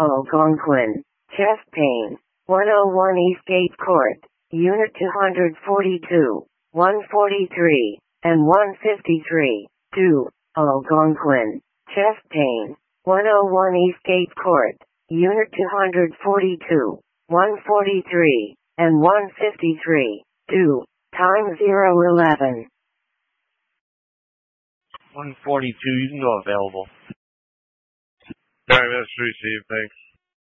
Algonquin, chest pain, 101 Eastgate Court, Unit 242, 143, and 153, 2, Algonquin, chest pain, 101 Eastgate Court, Unit 242, 143, and 153, 2, time 011. 142, you can go available. Alright, that's received, thanks.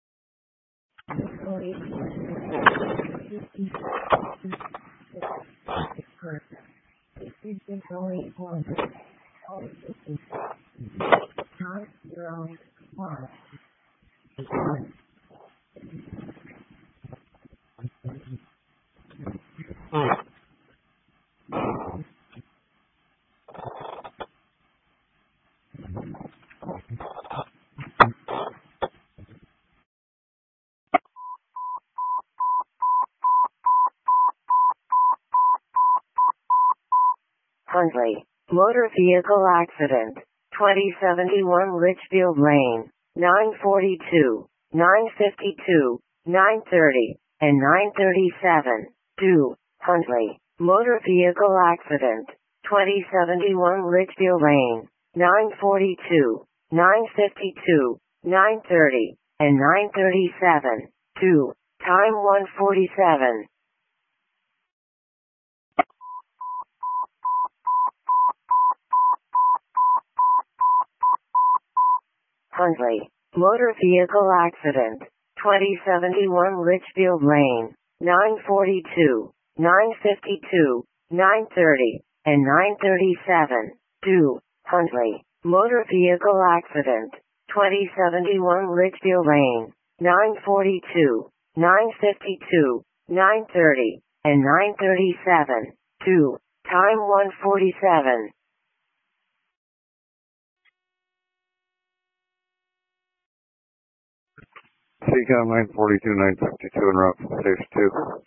Huntley, motor vehicle accident, 2071 Litchfield Lane, 942, 952, 930, and 937, 2, Huntley, motor vehicle accident, 2071 Litchfield Lane, 942, 952, 930, and 937, 2, time 147. Huntley, motor vehicle accident, 2071 Litchfield Lane, 942, 952, 930, and 937, 2, Huntley, motor vehicle accident, 2071 Litchfield Lane, 942, 952, 930, and 937, 2, time 147. CCOM 942, 952 en route from station 2.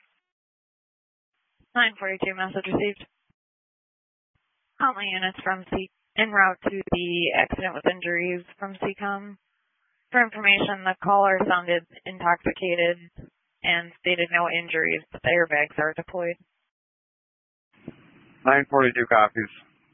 942, message received. Huntley units from en route to the accident with injuries from CCOM. For information, the caller sounded intoxicated and stated no injuries, but the airbags are deployed. 942 copies.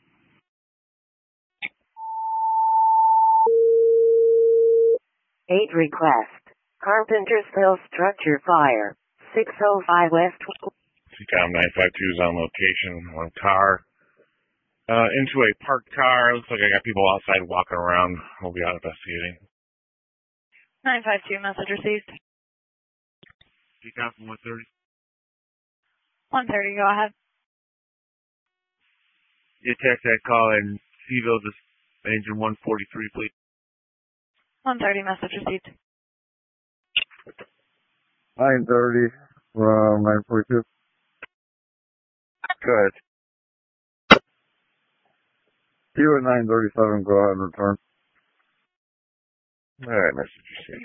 Eight request. Carpentersville structure fire. 605 West. CCOM 952 is on location. One car. Into a parked car. Looks like I got people outside walking around. We'll be out investigating. 952, message received. CCOM from 130. 130, go ahead. You text that call in Seville, just engine 143, please. 130, message received. 930 from 942. Good. You at 937, go ahead and return. Alright, message received.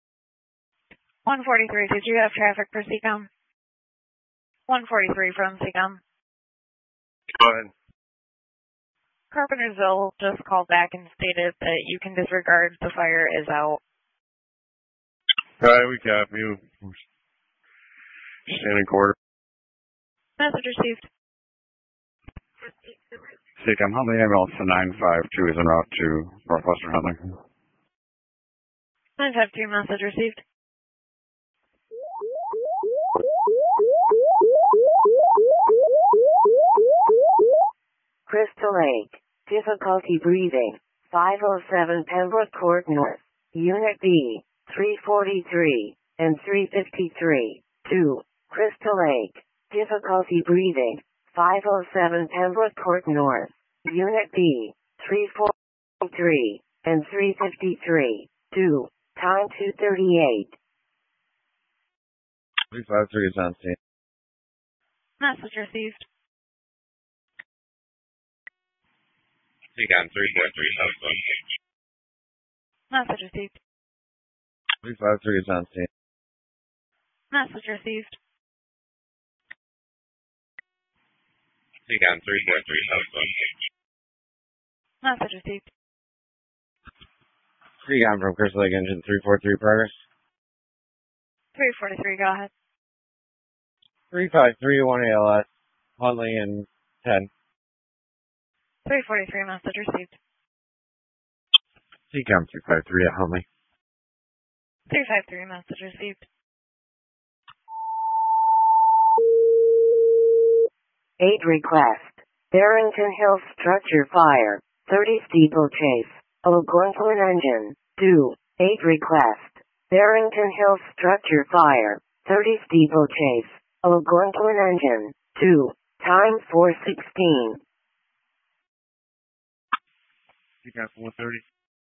143, did you have traffic for CCOM? 143 from CCOM. Go ahead. Carpentersville just called back and stated that you can disregard the fire is out. Alright, we got you. Standing quarter. Message received. CCOM Huntley ambulance to 952 is en route to Northwestern Huntley. 952, message received. Crystal Lake, difficulty breathing, 507 Pembroke Court North, Unit B, 343, and 353, 2, Crystal Lake, difficulty breathing, 507 Pembroke Court North, Unit B, 343, and 353, 2, time 238. 353 is on scene. Message received. CCOM 343, Message received. 353 is on scene. Message received. CCOM 343, Message received. Recon from Crystal Lake Engine 343 progress. 343, go ahead. 3531 ALS, Huntley and 10. 343, message received. CCOM 253 at Huntley. 353, message received. Eight request. Barrington Hills structure fire. 30 steeplechase. Algonquin engine. 2. 8 request. Barrington Hills structure fire. 30 steeplechase. Algonquin engine. 2. Time 4:16. You got 430.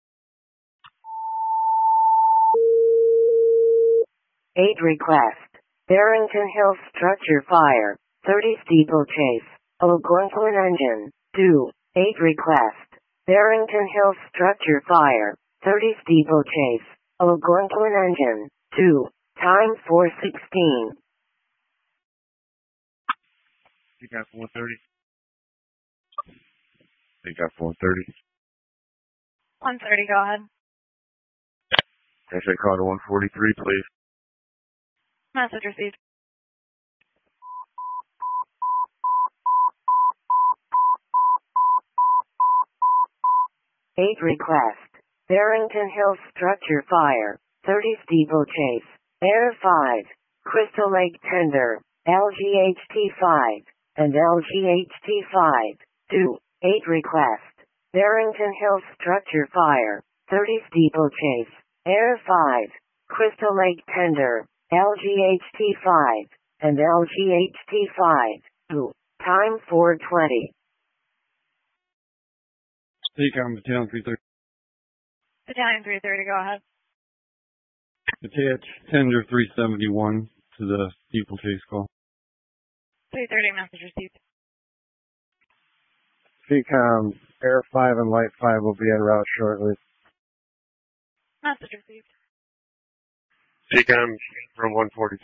8 request. Barrington Hills structure fire. 30 steeplechase. Algonquin engine. 2. 8 request. Barrington Hills structure fire. 30 steeplechase. Algonquin engine. 2. Time 4:16. You got 430. You got 430. 130, go ahead. Actually, call to 143, please. Message received. Eight request. Barrington Hills structure fire. 30 steeplechase. Air 5. Crystal Lake tender. LGHT 5 and LGHT 5. 2. 8 request. Barrington Hills structure fire. 30 steeplechase. Air 5. Crystal Lake tender. LGHT 5 and LGHT 5. 2. Time 4:20. CCOM Battalion 330. Battalion 330, go ahead. Attach tender 371 to the steeplechase call. 330, message received. CCOM Air 5 and Light 5 will be en route shortly. Message received. CCOM from 143.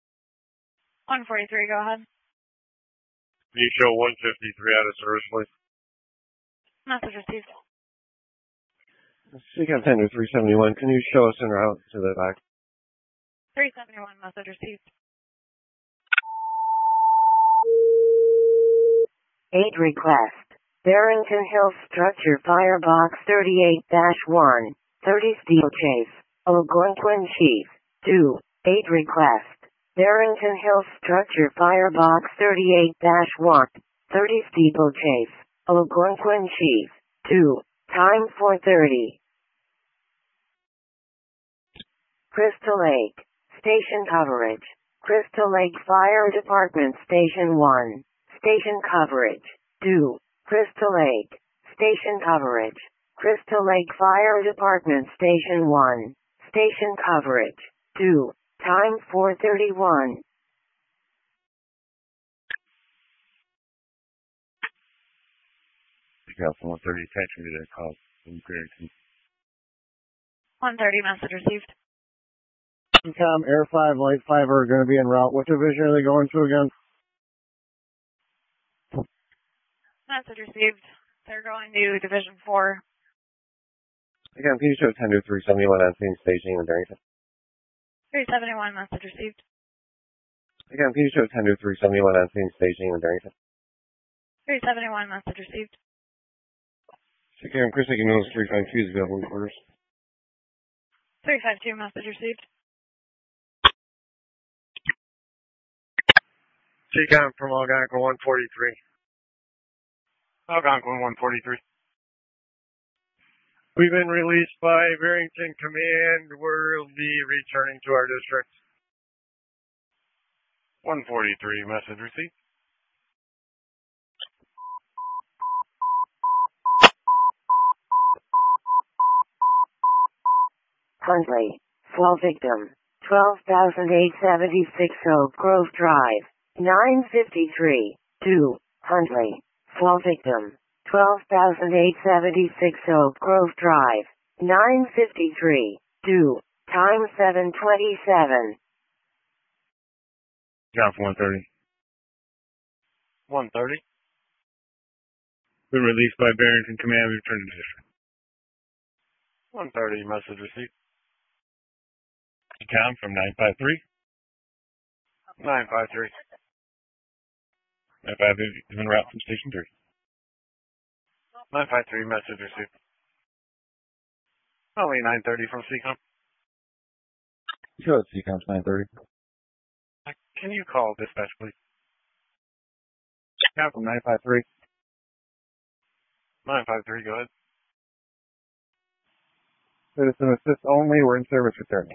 143, go ahead. Can you show 153 out of service, please? Message received. CCOM tender 371, can you show us en route to the back? 371, message received. 8 request. Barrington Hills structure firebox 38-1. 30 steeplechase. Algonquin chief. 2. 8 request. Barrington Hills structure firebox 38-1. 30 steeplechase. Algonquin chief. 2. Time 4:30. Crystal Lake. Station coverage. Crystal Lake Fire Department Station 1. Station coverage. 2. Crystal Lake. Station coverage. Crystal Lake Fire Department Station 1. Station coverage. 2. Time 4:31. You got 130, attach me to that call from Barrington. 130, message received. CCOM Air 5, Light 5 are going to be en route. What division are they going to again? Message received. They're going to Division 4. Again, can you show tender 371 on scene staging in Barrington? 371, message received. Again, can you show tender 371 on scene staging in Barrington? 371, message received. CCOM Chris Lake Mills 352 is available in quarters. 352, message received. CCOM from Algonquin 143. Algonquin 143. We've been released by Barrington Command. We'll be returning to our district. 143, message received. Huntley. Fall victim. 12,876 Oak Grove Drive. 953. 2. Huntley. Fall victim. 12,876 Oak Grove Drive. 953. 2. Time 7:27. Job 130. 130. Been released by Barrington Command. We've returned to district. 130, message received. CCOM from 953. 953. 953 is en route from Station 3. 953, message received. Only 930 from CCOM. Sure, CCOM's 930. Can you call dispatch, please? Yeah, from 953. 953, go ahead. Citizen assist only. We're in service returning.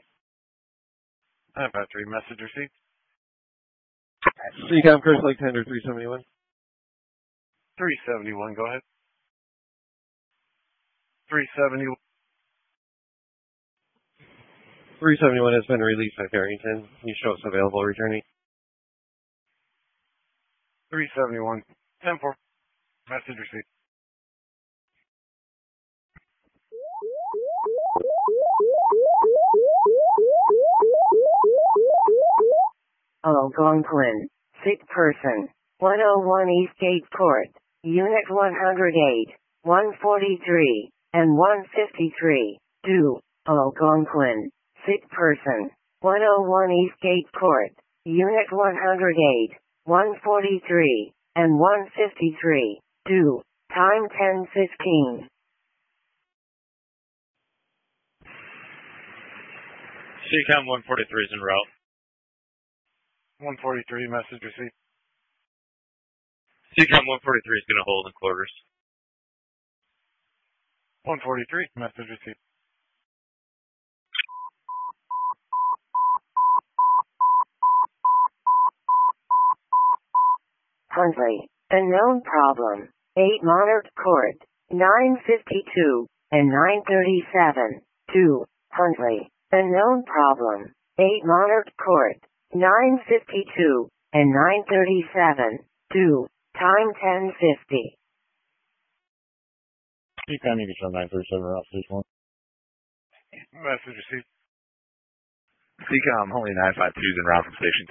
953, message received. CCOM Crystal Lake Tender 371. 371, go ahead. 371. 371 has been released by Barrington. Can you show us available returning? 371. 10-4. Message received. Algonquin, sick person, 101 Eastgate Court, Unit 108, 143, and 153, due, Algonquin, sick person, 101 Eastgate Court, Unit 108, 143, and 153, due, time 10:15. CCOM 143 is en route. 143, message received. CCOM 143 is going to hold in quarters. 143, message received. Huntley, unknown problem, 8 Monarch Court, 952, and 937, 2, Huntley, unknown problem, 8 Monarch Court, 952, and 937, 2, time 10:50. CCOM, you can show 937 route station 1. Message received. CCOM, only 952 is en route from Station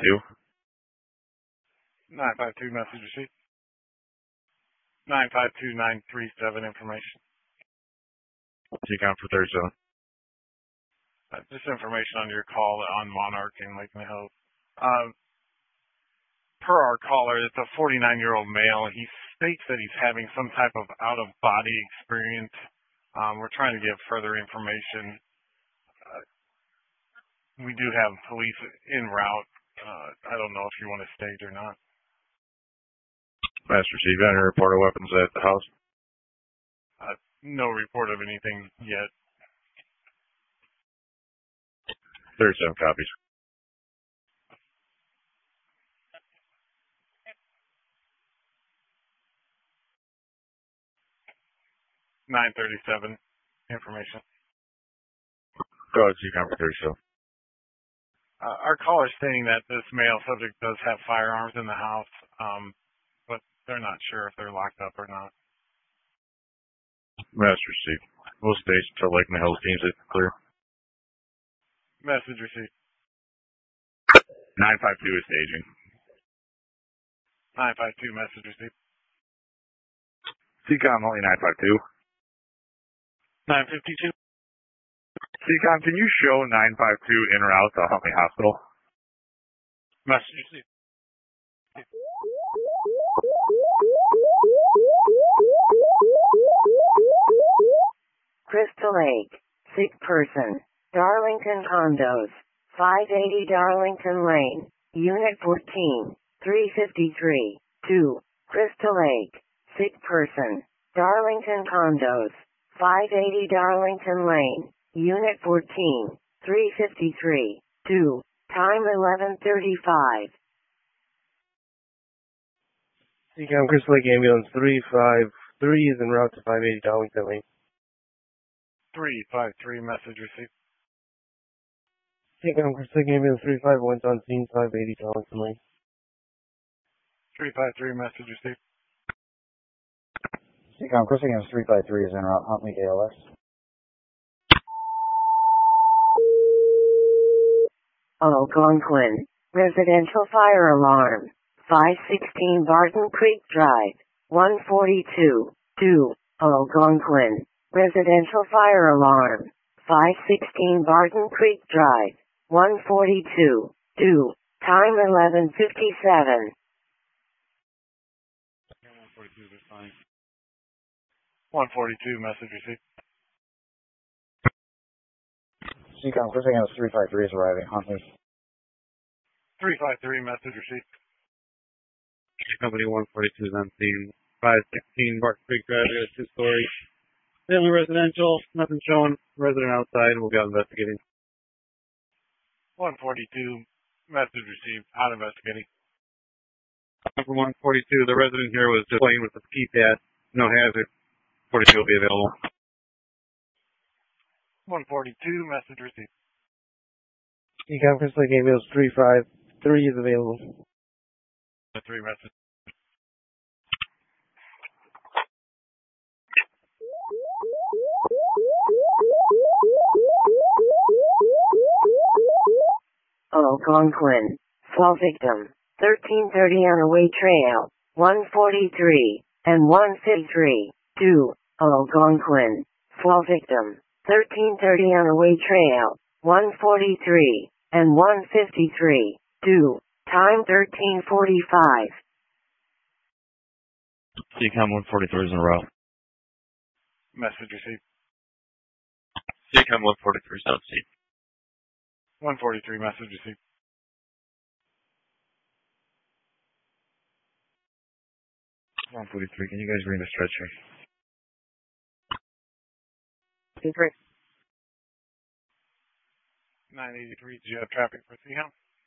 2. 952, message received. 952, 937, information. CCOM for 37. Just information on your call on Monarch and Lake Miho. Per our caller, it's a 49-year-old male. He states that he's having some type of out-of-body experience. We're trying to get further information. We do have police en route. I don't know if you want to stage or not. Master received. Any report of weapons at the house? No report of anything yet. 37 copies. .937 information. Go ahead, CCOM for 37. Our caller is stating that this male subject does have firearms in the house, but they're not sure if they're locked up or not. Master received. We'll stage until Lake Miho deems it clear. Message received. 952 is staging. 952, message received. CCOM, only 952. 952. CCOM, can you show 952 en route to Huntley Hospital? Message received. Crystal Lake, sick person, Darlington Condos, 580 Darlington Lane, Unit 14, 353, 2, Crystal Lake, sick person, Darlington Condos, 580 Darlington Lane, Unit 14, 353, 2, time 11:35. CCOM Crystal Lake Ambulance 353 is en route to 580 Darlington Lane. 353, message received. CCOM Crystal Lake Ambulance 351 is on scene 580 Darlington Lane. 353, message received. CCOM Crystal Lake Ambulance 353 is en route Huntley ALS. Algonquin, residential fire alarm, 516 Barton Creek Drive, 142, 2, Algonquin, Residential fire alarm. 516 Barton Creek Drive. 142. Due. Time 11:57. 142, message received. CCOM, Chris Again, 353 is arriving. Huntley. 353, message received. Company 142 is on scene. 516 Barton Creek Drive, two-story. Family residential, nothing showing. Resident outside, we'll be out investigating. 142, message received, out investigating. Number 142, the resident here was just playing with the keypad. No hazard. 42 will be available. 142, message received. CCOM, Chris Lake Ambulance 353 is available. 3 message. Algonquin. Fall victim. 1330 on Away Trail. 143 and 153. 2. Algonquin. Fall victim. 1330 on Away Trail. 143 and 153. 2. Time 13:45. CCOM 143 is in a row. Message received. CCOM 143 is on scene. 143, message received. Can you guys bring the stretcher? Secret. 983, do you have traffic for CCOM?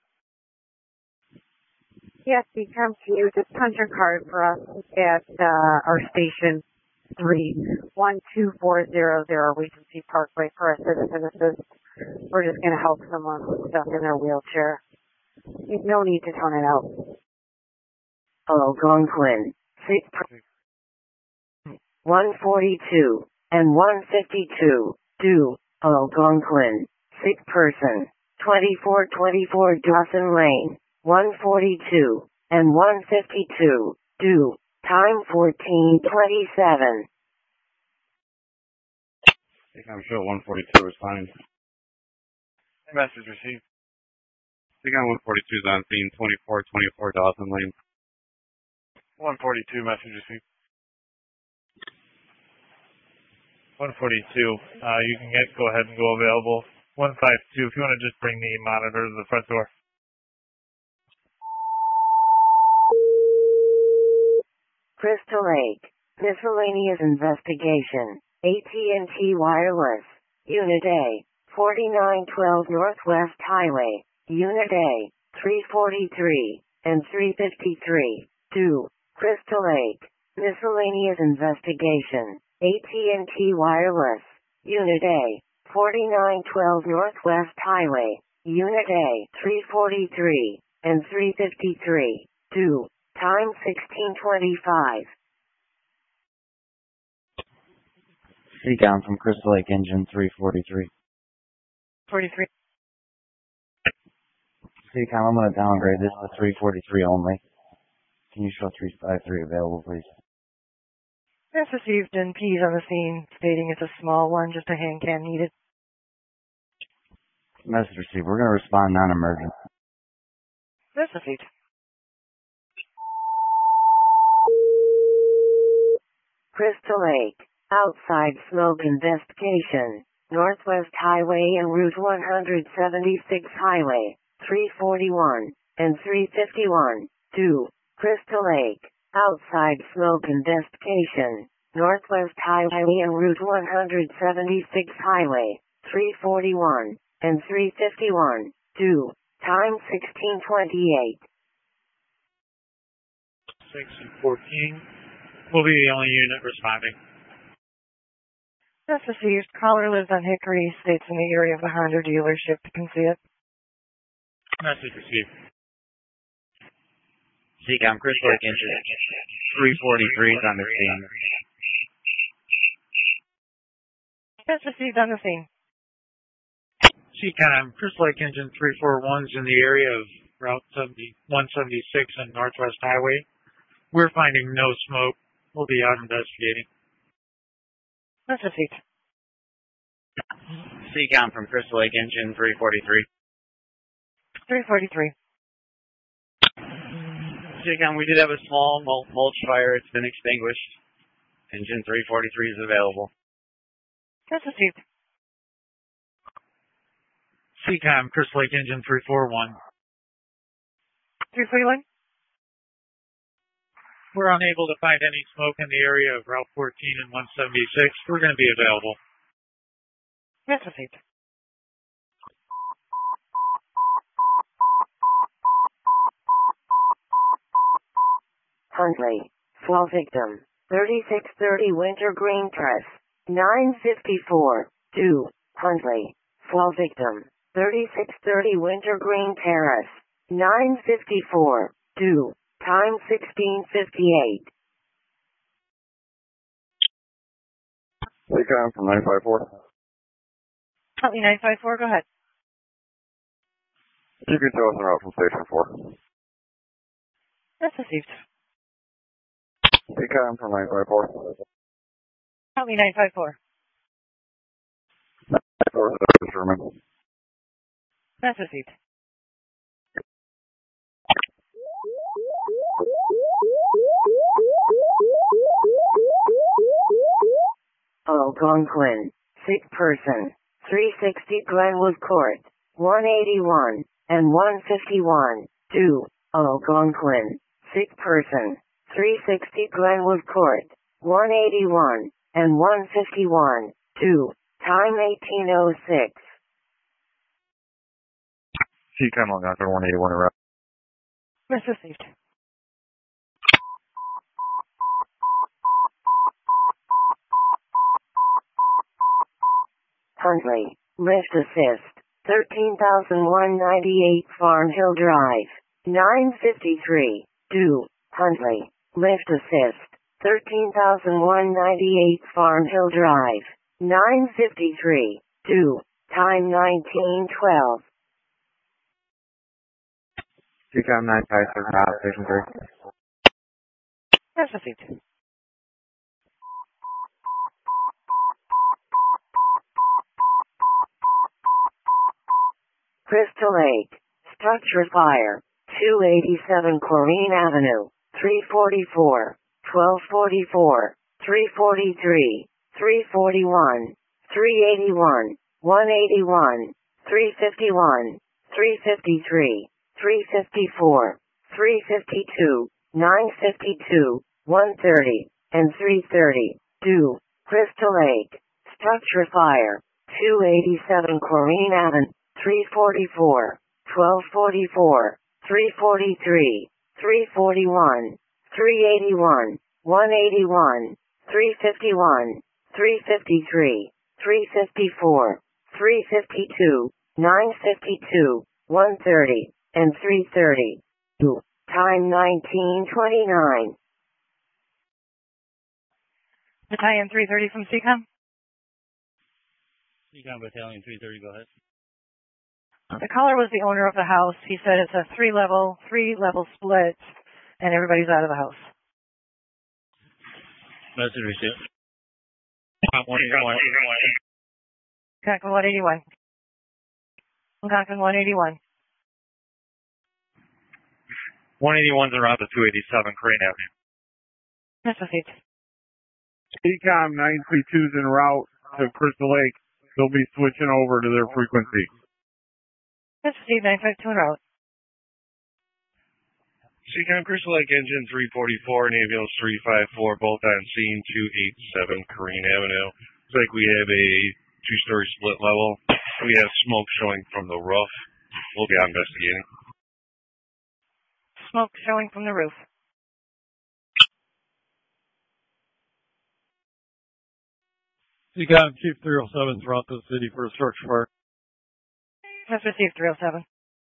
Yes, he comes to you. Just punch your card for us at our station 312400 Regency Parkway for our citizen assist. We're just going to help someone who's stuck in their wheelchair. No need to turn it out. Algonquin. 142 and 152. 2. Algonquin. Sick person. 2424 Dawson Lane. 142 and 152. 2. Time 14:27. I'm sure 142 is fine. Message received. CCOM 142 is on scene. 2424 Dawson Lane. 142, message received. 142, you can go ahead and go available. 152, if you want to just bring the monitor to the front door. Crystal Lake. Miscellaneous investigation. AT&T Wireless. Unit A. 4912 Northwest Highway. Unit A. 343 and 353. 2. Crystal Lake. Miscellaneous investigation. AT&T Wireless. Unit A. 4912 Northwest Highway. Unit A. 343 and 353. 2. Time 16:25. CCOM from Crystal Lake Engine 343. 43. CCOM, I'm going to downgrade this to 343 only. Can you show 353 available, please? That's received in P's on the scene, stating it's a small one, just a hand can needed. Message received. We're going to respond non-emergent. That's received. Crystal Lake. Outside smoke investigation. Northwest Highway and Route 176 Highway. 341 and 351. 2. Crystal Lake. Outside smoke investigation. Northwest Highway and Route 176 Highway. 341 and 351. 2. Time 16:28. Section 14 will be the only unit responding. That's received. Caller lives on Hickory, states in the area of the Honda dealership. You can see it. Message received. CCOM, Crystal Lake Engine 343 is on the scene. That's received on the scene. CCOM, Crystal Lake Engine 341 is in the area of Route 176 and Northwest Highway. We're finding no smoke. We'll be out investigating. That's received. CCOM from Crystal Lake Engine 343. 343. CCOM, we did have a small mulch fire. It's been extinguished. Engine 343 is available. That's received. CCOM, Crystal Lake Engine 341. 341. We're unable to find any smoke in the area of Route 14 and 176. We're going to be available. That's received. Huntley, fall victim, 3630 Wintergreen Press, 954, 2, Huntley, fall victim, 3630 Wintergreen Terrace, 954, 2, time 1658. CCOM from 954. Huntley 954, go ahead. You can tell us en route from Station 4. That's received. CCOM from 954. Huntley 954. 954, Sherman. That's received. Algonquin, sick person, 360 Glenwood Court, 181, and 151, 2, Algonquin, sick person, 360 Glenwood Court, 181, and 151, 2, time 1806. CCOM Algonquin 181 en route. That's received. Huntley, lift assist, 13,198 Farm Hill Drive, 953, 2, Huntley, lift assist, 13,198 Farm Hill Drive, 953, 2, time 1912. CCOM 956, route Station 3. That's received. Crystal Lake, structure fire, 287 Corrine Avenue, 344, 1244, 343, 341, 381, 181, 351, 353, 354, 352, 952, 130, and 330, 2, Crystal Lake, structure fire, 287 Corrine Avenue, 344, 1244, 343, 341, 381, 181, 351, 353, 354, 352, 952, 130, and 330. Time 1929. Battalion 330 from CCOM. CCOM Battalion 330, go ahead. The caller was the owner of the house. He said it's a three-level split, and everybody's out of the house. Message received. 181. Conklin 181. Conklin 181. 181's en route to 287 Crane Avenue. That's received. CCOM 932's en route to Crystal Lake. They'll be switching over to their frequency. That's received. 952 en route. CCOM Crystal Lake Engine 344 and Ambulance 354, both on scene 287 Crane Avenue. Looks like we have a two-story split level. We have smoke showing from the roof. We'll be investigating. Smoke showing from the roof. CCOM Chief 307's route to the city for a structure fire. That's received. 307.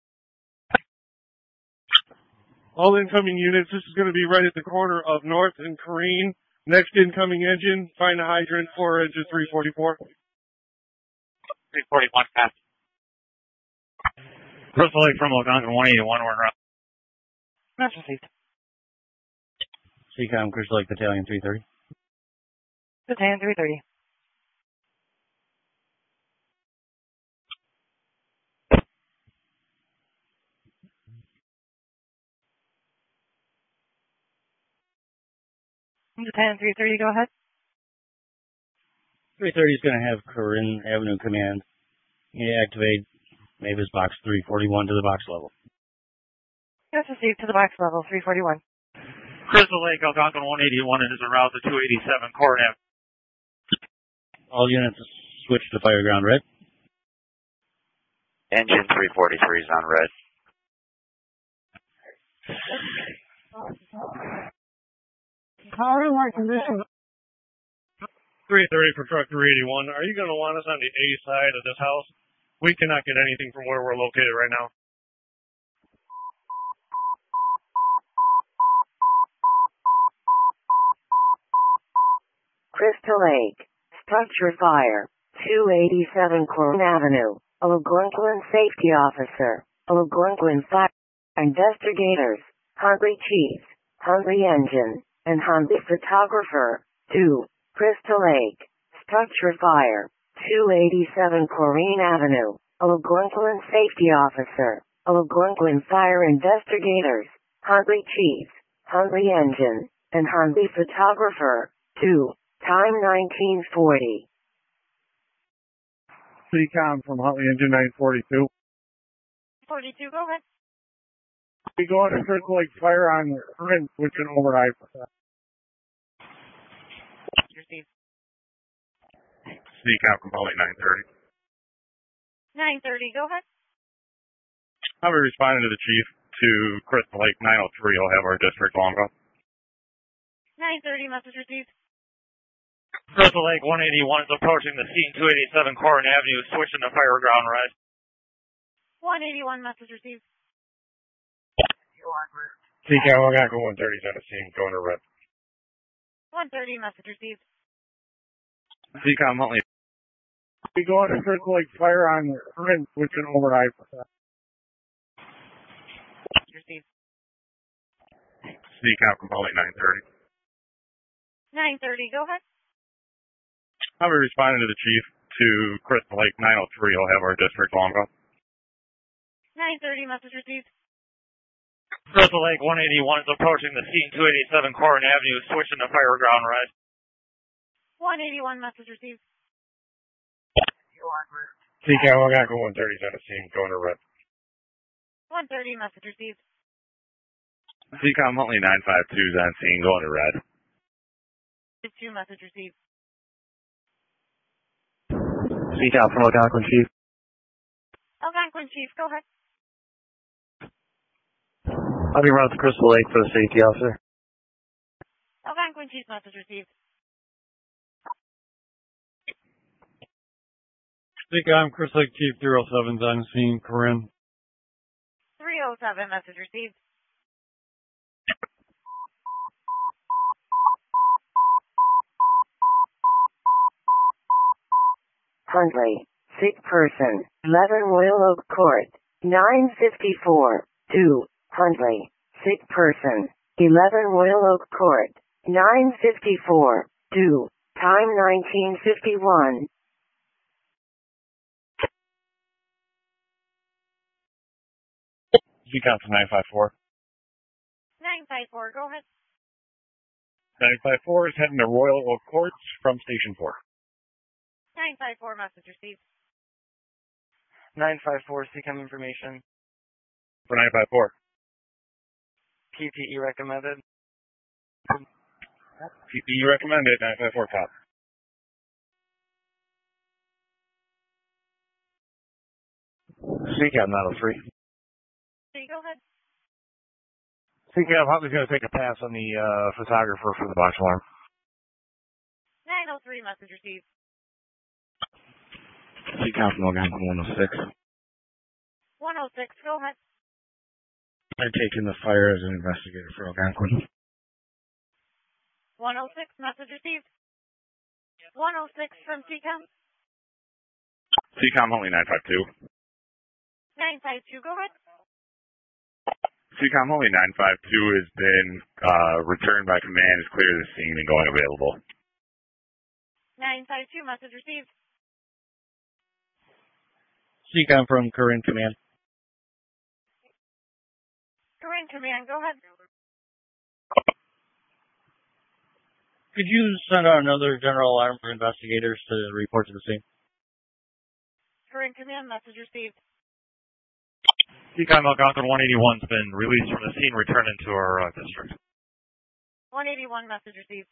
All incoming units, this is going to be right at the corner of North and Corrine. Next incoming engine, find a hydrant for engine 344. 341, pass. Crystal Lake from Algonquin 181, we're en route. That's received. CCOM Crystal Lake Battalion 330. Battalion 330. Lieutenant 330, go ahead. 330 is going to have Corinne Avenue Command activate Mavis Box 341 to the box level. Yes, received to the box level, 341. Crystal Lake, Algonquin 181 is en route to 287 Court Ave. All units switch to Fireground Red. Engine 343 is on red. How are my conditions? 330 for truck 381. Are you going to want us on the A side of this house? We cannot get anything from where we're located right now. Crystal Lake. Structure fire. 287 Corinne Avenue. Algonquin Safety Officer. Algonquin Fire Investigators. Huntley Chief. Huntley Engine. And Huntley Photographer. 2. Crystal Lake. Structure fire. 287 Corinne Avenue. Algonquin Safety Officer. Algonquin Fire Investigators. Huntley Chief. Huntley Engine. And Huntley Photographer. 2. Time 1940. CCOM from Huntley Engine 942. 42, go ahead. We go into Crystal Lake Fire on Corinne, switching over to I-4. Received. CCOM from Huntley 930. 930, go ahead. I'll be responding to the chief to Crystal Lake 903. He'll have our district long ago. 930, message received. Crystal Lake 181 is approaching the scene 287 Corin Avenue, switching to Fireground Red. 181, message received. CCOM Algonquin 130 is on the scene, going to red. 130, message received. CCOM Huntley. We go into Crystal Lake Fire on Corinne, switching over to I-4. Received. CCOM from Huntley 930. 930, go ahead. I'll be responding to the chief to Crystal Lake 903. He'll have our district long ago. 930, message received. Crystal Lake 181 is approaching the scene 287 Corin Avenue, switching to Fireground Red. 181, message received. CCOM Algonquin 130 is on the scene, going to red. 130, message received. CCOM Huntley 952 is on scene, going to red. 2, message received. CCOM from Algonquin Chief. Algonquin Chief, go ahead. I'll be around to Crystal Lake for the safety officer. Algonquin Chief, message received. CCOM Crystal Lake Chief 307's on scene, Corinne. 307, message received. Huntley. Sick person. 11 Royal Oak Court. 954. 2. Huntley. Sick person. 11 Royal Oak Court. 954. 2. Time 1951. CCOM from 954. 954, go ahead. 954 is heading to Royal Oak Courts from Station 4. 954, message received. 954, CCOM information. For 954. PPE recommended. PPE recommended, 954 top. CCOM 903. Go ahead. CCOM Huntley's going to take a pass on the photographer for the box alarm. 903, message received. CCOM from Algonquin 106. 106, go ahead. I'm taking the fire as an investigator for Algonquin. 106, message received. 106 from CCOM. CCOM Huntley 952. 952, go ahead. CCOM Huntley 952 has been returned by command, is clear of the scene and going available. 952, message received. CCOM from Corinne Command. Corinne Command, go ahead. Could you send out another general alarm for investigators to report to the scene? Current command, message received. Seacom Algonquin 181's been released from the scene, return into our district. 181, message received.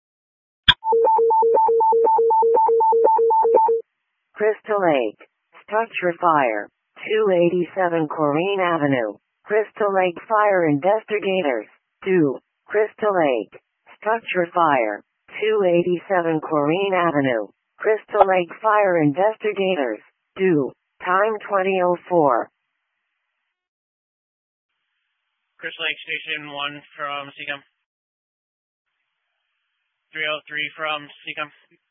Crystal Lake, structure fire, 287 Corrine Avenue. Crystal Lake fire investigators, 2, Crystal Lake, structure fire, 287 Corrine Avenue. Crystal Lake fire investigators, 2, time 20:04. Crystal Lake Station 1 from Seacom. 303 from Seacom.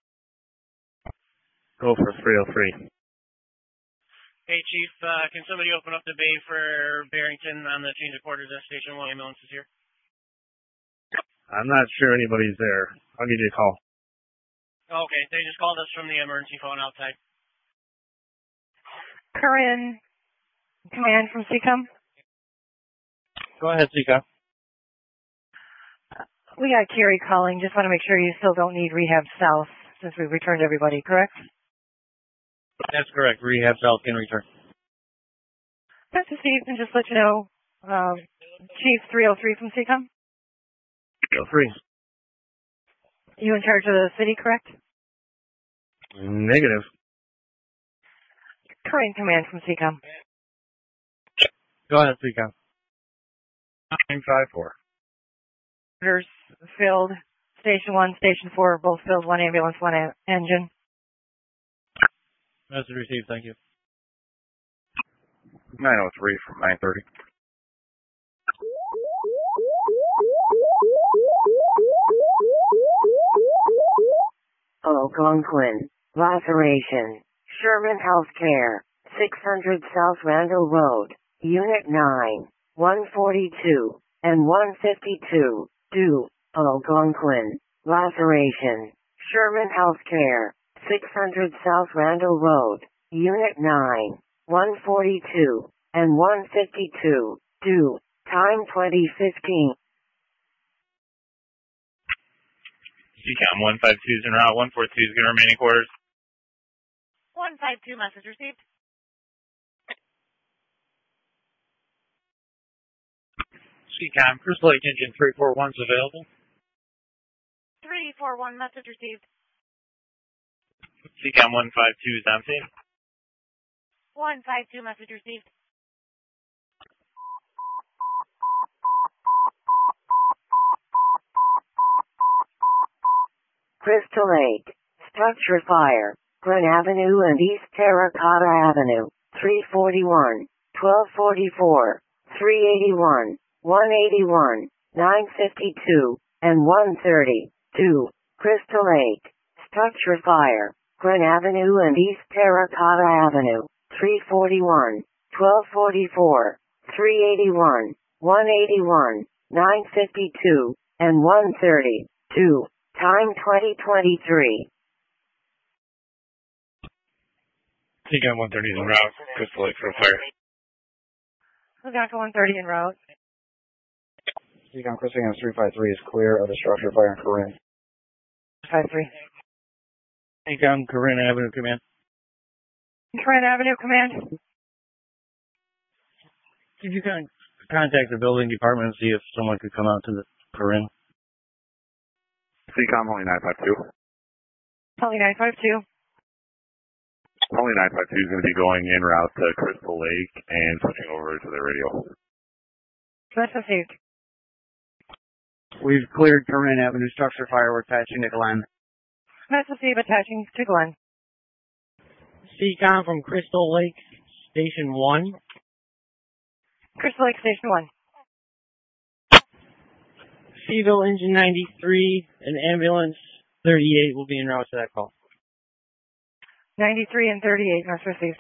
Go for 303. Hey, Chief, can somebody open up the bay for Barrington on the change of quarters at Station 1? Ambulance is here. I'm not sure anybody's there. I'll give you a call. Okay, they just called us from the emergency phone outside. Corinne, command from CECOM. Go ahead, Seacom. We got Carrie calling. Just want to make sure you still don't need Rehab South since we've returned everybody, correct? That's correct. Rehab South can return. That's Steve, and just let you know, Chief 303 from CECOM. 303. You in charge of the city, correct? Negative. Corinne, command from CECOM. Go ahead, Seacom. 954. Orders filled. Station 1, Station 4, both filled. 1 ambulance, 1 engine. Message received. Thank you. 903 from 930. Algonquin, laceration, Sherman Healthcare, 600 South Randall Road, Unit 9, 142, and 152, due, Algonquin, laceration, Sherman Healthcare, 600 South Randall Road, Unit 9, 142, and 152, due, time 2015. Seacom 152 is en route. 142 is going to remaining quarters. 152, message received. Seacom, Crystal Lake Engine 341 is available. 341, message received. Seacom 152 is on scene. 152, message received. Crystal Lake, structure fire, Glen Avenue and East Terracotta Avenue, 341, 1244, 381, 181, 952, and 130, 2, Crystal Lake, structure fire, Glen Avenue and East Terracotta Avenue, 341, 1244, 381, 181, 952, and 130, 2, time 2023. Seacom 130 is en route. Crystal Lake for a fire. Algonquin 130 en route. Seacom Crystal Lake 353 is clear of the structure fire in Corinne. 53. Seacom, Corinne Avenue, command. Corinne Avenue, command. Could you contact the building department and see if someone could come out to the Corinne? Seacom only 952. Only 952. Only 952 is going to be going en route to Crystal Lake and switching over to the radio. That's received. We've cleared Corinne Avenue structure fire. We're attaching to Glen. That's received, attaching to Glen. CECOM from Crystal Lake Station 1. Crystal Lake Station 1. Seville Engine 93 and Ambulance 38 will be en route to that call. 93 and 38, that's received.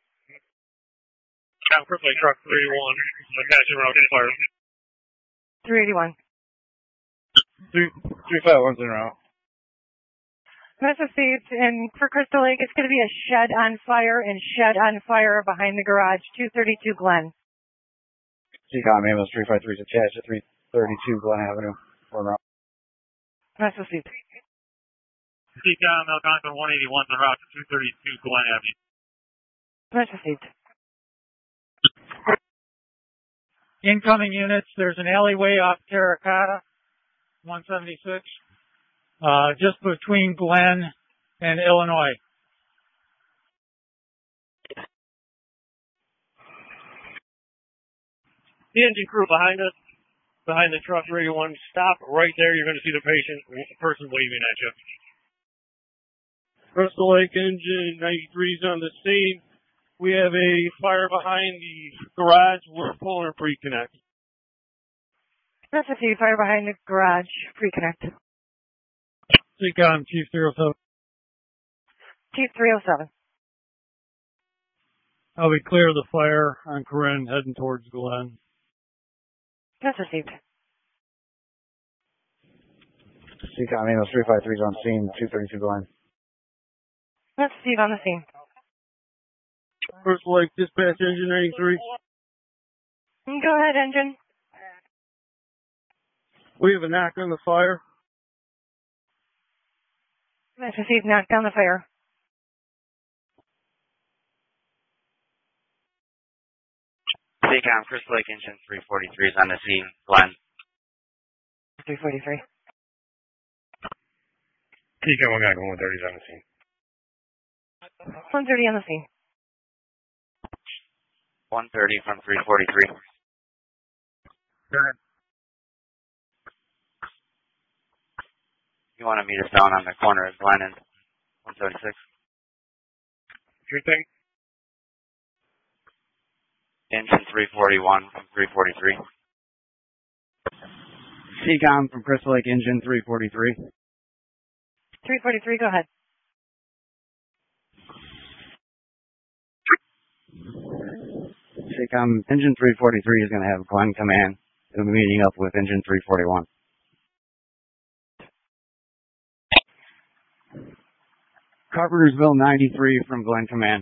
Crystal Lake Truck 31, attaching route to fire. 381. 351's en route. That's received, and for Crystal Lake, it's going to be a shed on fire behind the garage, 232 Glen. Seacom ambulance 353 is attached to 332 Glen Avenue. For en route. That's received. CCOM, Algonquin 181 en route to 232 Glen Avenue. Much received. Incoming units, there's an alleyway off Terracotta, 176, just between Glen and Illinois. The engine crew behind us, behind the truck, radio 1, stop right there. You're going to see the person waving at you. Crystal Lake engine 93 is on the scene. We have a fire behind the garage. We're pulling a pre-connect. That's a fire behind the garage. Pre-connect. CCOM, Chief 307. Chief 307. I'll be clear of the fire on Corinne heading towards Glen. That's received. CCOM, Amos 353 is on scene, 232 Glen. That's Steve on the scene. Crystal Lake dispatch engine 93. Go ahead, engine. We have a knock on the fire. That's received. Knock down the fire. CCOM, Crystal Lake engine 343 is on the scene. Glen. 343. CCOM, Algonquin 130 is on the scene. 130 on the scene. 130 from 343. Go ahead. You want to meet us down on the corner of Glen and 176? Sure thing. Engine 341 from 343. CCOM from Crystal Lake engine 343. 343, go ahead. CCOM, engine 343 is going to have Glen command. It'll be meeting up with engine 341. Carpentersville 93 from Glen command.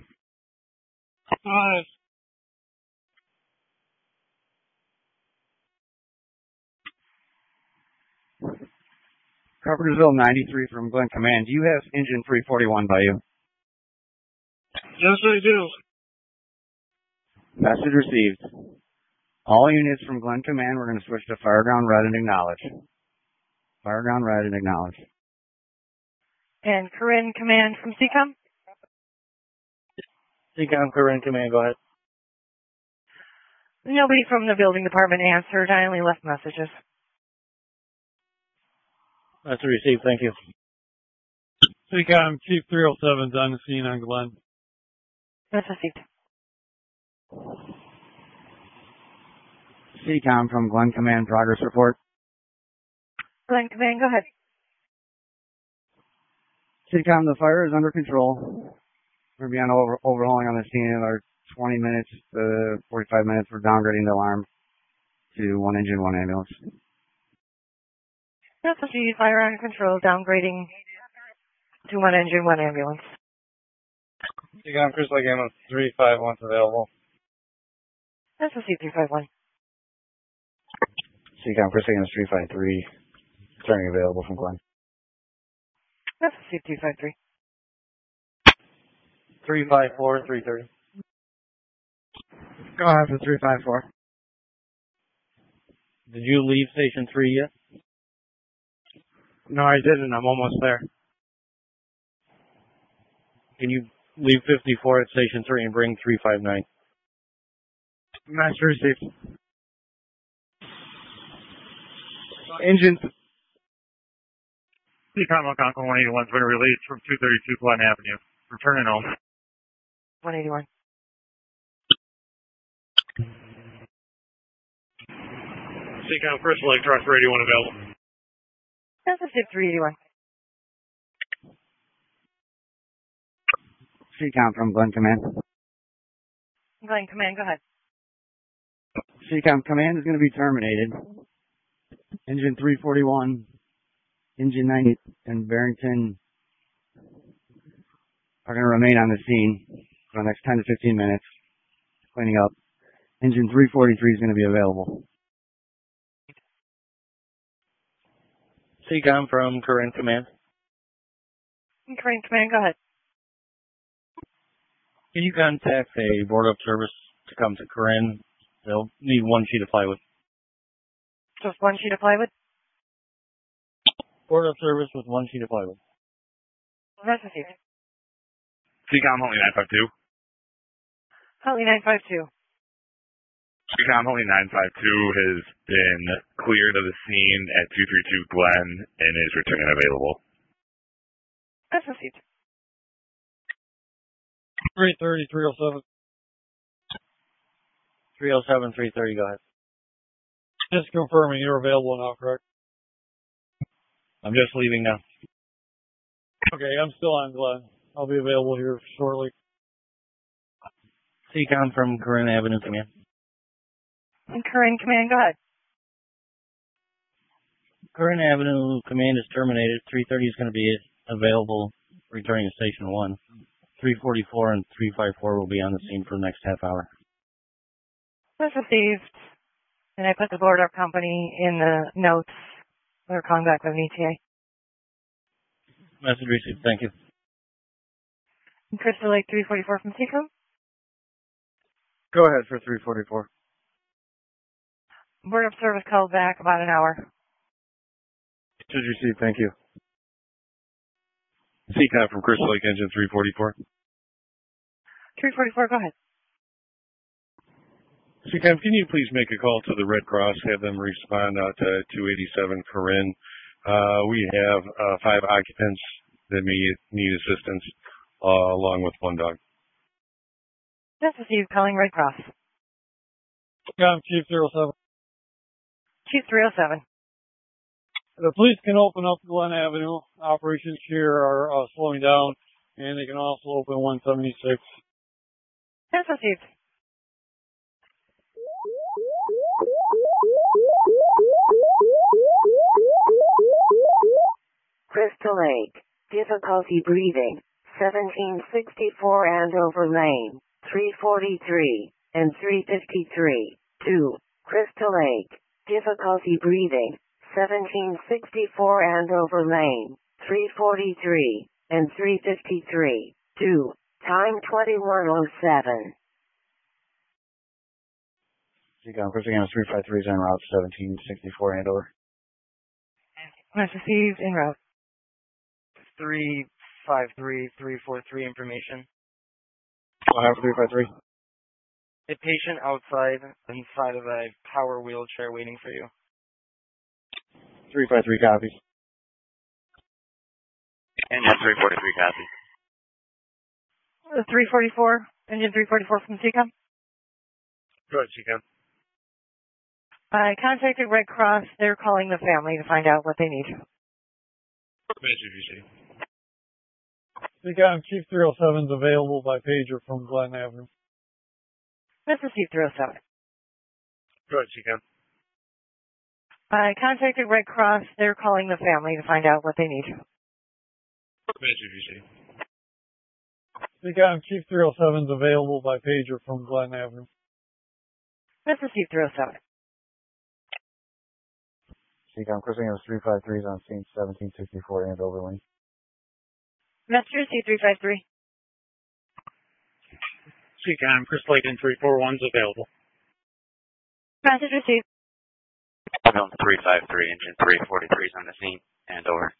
Carpentersville 93 from Glen command. Do you have engine 341 by you? Yes, I do. Message received. All units from Glen command, we're going to switch to Fireground Red and acknowledge. Fireground Red and acknowledge. And Corinne command from CCOM? CCOM, Corinne command, go ahead. Nobody from the building department answered. I only left messages. That's received, thank you. CCOM, Chief 307 is on the scene on Glen. That's received. CCOM from Glen command, progress report. Glen command, go ahead. CCOM, the fire is under control. We're going to be on overhauling on the scene in our 20 minutes to 45 minutes. We're downgrading the alarm to 1 engine, 1 ambulance. That's received. Fire under control. Downgrading to 1 engine, 1 ambulance. CCOM, Crystal Lake ambulance 351 available. That's received. 351. CCOM, Crystal Lake ambulance 353. Turning available from Glen. That's received. 253. 354, 330. Go ahead for 354. Did you leave Station 3 yet? No, I didn't. I'm almost there. Can you leave 54 at Station 3 and bring 359? Master received. Engine. CCOM, Algonquin 181 has been released from 232 Glen Avenue. Returning home. 181. CCOM, Crystal Lake, truck radio 1 available. That's received. 381. CCOM from Glen command. Glen command, go ahead. CCOM command is going to be terminated. Engine 341, engine 90, and Barrington are going to remain on the scene for the next 10 to 15 minutes, cleaning up. Engine 343 is going to be available. CCOM from Corinne command. Crane Command, go ahead. Can you contact a board up service to come to Corinne? They'll need 1 sheet of plywood. Just 1 sheet of plywood? Board up service with 1 sheet of plywood. That's received. CCOM Huntley 952. Huntley 952. CCOM Huntley 952 has been cleared of the scene at 232 Glen and is returning available. That's received. 330, 307. 307, 330, go ahead. Just confirming you're available now, correct? I'm just leaving now. Okay, I'm still on Glen. I'll be available here shortly. CCOM from Corinne Avenue Command. Corinne Command, go ahead. Corinne Avenue Command is terminated. 330 is going to be available returning to Station 1. 344 and 354 will be on the scene for the next half hour. That's received. And I put the board up company in the notes. They're calling back with an ETA. Message received. Thank you. Crystal Lake 344 from CCOM. Go ahead for 344. Board up service called back about an hour. Message received. Thank you. CCOM from Crystal Lake Engine 344. 344, go ahead. CCOM, can you please make a call to the Red Cross, have them respond out to 287 Corinne? We have 5 occupants that need assistance, along with 1 dog. That's received, calling Red Cross. Yeah, I'm Chief 07. Chief 307. The police can open up Glen Avenue. Operations here are slowing down, and they can also open 176. That's received. Crystal Lake, difficulty breathing, 1764 Andover Lane, 343, and 353. 2. Crystal Lake, difficulty breathing, 1764 Andover Lane, 343, and 353. 2. Time 2107. CCOM, Chris again, 353 is en route 1764 Andover. Message received, en route. 353, 343 information. I'll have 353. A patient outside inside of a power wheelchair waiting for you. 353 copies. Engine 343 copies. 344, engine 344 from CCOM. Go ahead, CCOM. I contacted Red Cross. They're calling the family to find out what they need. Message received. CCOM Chief 307 is available by pager from Glen Avenue. This is Chief 307. Go ahead, CCOM. I contacted Red Cross. They're calling the family to find out what they need. Message received. CCOM Chief 307 is available by pager from Glen Avenue. This is Chief 307. CCOM, Chris again, 353 is on scene 1764 Andover Lane. Message received 353. CCOM, Crystal Lake 341 is available. Message received. Ambulance 353, engine 343 is on the scene, and over.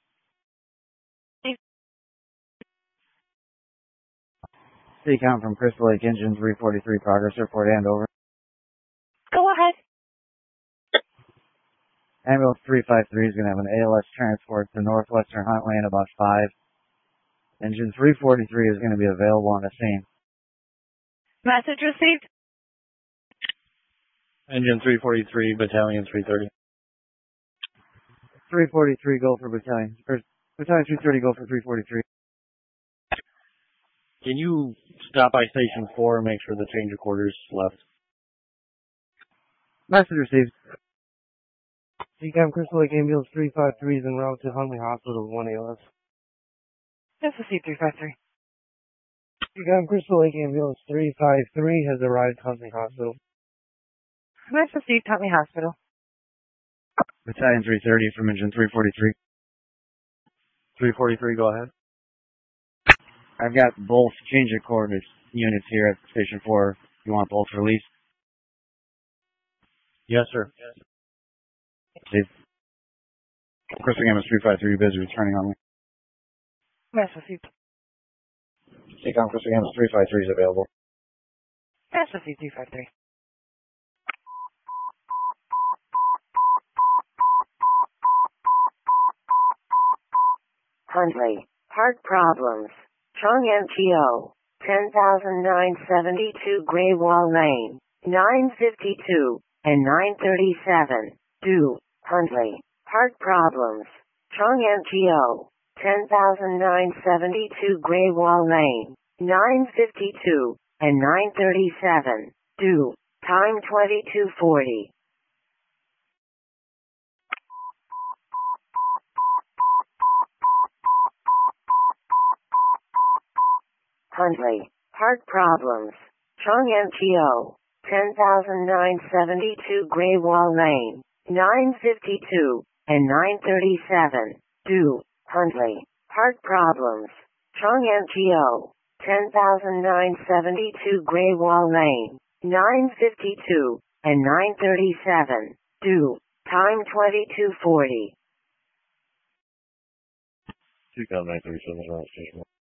CCOM from Crystal Lake Engine 343, progress report Andover. Go ahead. Ambulance 353 is going to have an ALS transport to Northwestern Hunt Lane about 5. Engine 343 is going to be available on the scene. Message received. Engine 343, Battalion 330. 343 go for Battalion. Or Battalion 330 go for 343. Can you stop by Station 4 and make sure the change of quarters left? Message received. CCOM Crystal Lake Ambulance 353 is en route to Huntley Hospital with 1 ALS. This is C353. CCOM Crystal Lake Ambulance 353 has arrived at Huntley Hospital. This is C Huntley Hospital. Battalion 330 from engine 343. 343, go ahead. I've got both change of coordinates units here at Station 4. You want both released? Yes, sir. Steve. Crystal Gamma 353, busy returning on me. Yes, received. Seacom Crystal Gamma 353 is available. Yes, received 353. Huntley. Heart problems. Chung MTO. 10,972 Grey Wall Lane. 952 and 937. Do. Huntley. Heart problems. Chung MTO. 10,972 Grey Wall Lane. 952 and 937. Do. Time 2240. Huntley. Heart problems. Chung MTO. 10,972 Grey Wall Lane. 952 and 937. Do. Huntley. Heart problems. Chung MTO. 10,972 Grey Wall Lane. 952 and 937. Do. Time 2240. Seacom 937 is on Station 1.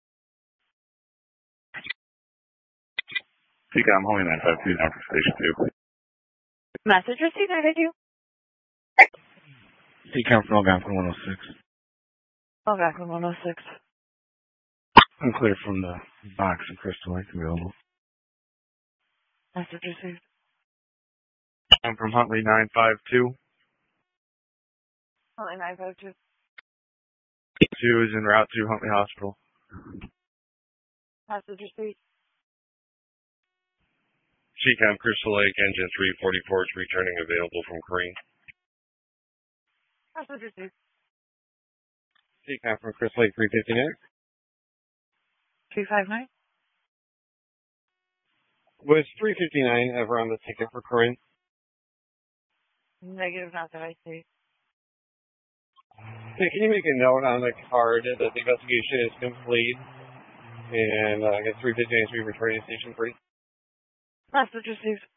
Seacom Holy 952 down for Station 2. Message received, I did you? Seacom from Algonquin 106. Algonquin 106. I'm clear from the box and Crystal Lake available. Message received. I'm from Huntley 952. Huntley 952. 2 is en route to Huntley Hospital. Message received. Seacom Crystal Lake engine 344 is returning available from Kareem. Message received. Seacom from Crystal Lake 359. 359. Was 359 ever on the ticket for Corinne? Negative, not that I see. Hey, can you make a note on the card that the investigation is complete? And I guess 359 is returning to Station 3. Message received.